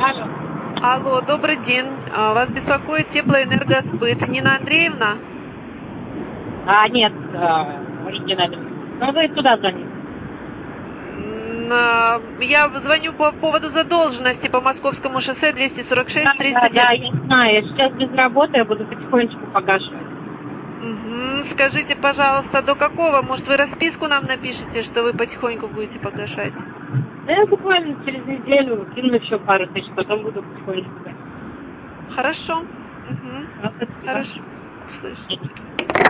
Алло. Алло, добрый день. Вас беспокоит теплоэнергосбыт. Нина Андреевна? Нет, может, не надо. Ну, вы туда звоните. Я звоню по поводу задолженности по Московскому шоссе 246 309. Да, я знаю. Я сейчас без работы, я буду потихонечку погашивать. Скажите, пожалуйста, до какого? Может, вы расписку нам напишите, что вы потихоньку будете погашать? Да я буквально через неделю кину еще пару тысяч, потом буду потихонечку гасить. Хорошо. Да, спасибо. Хорошо. Слышу.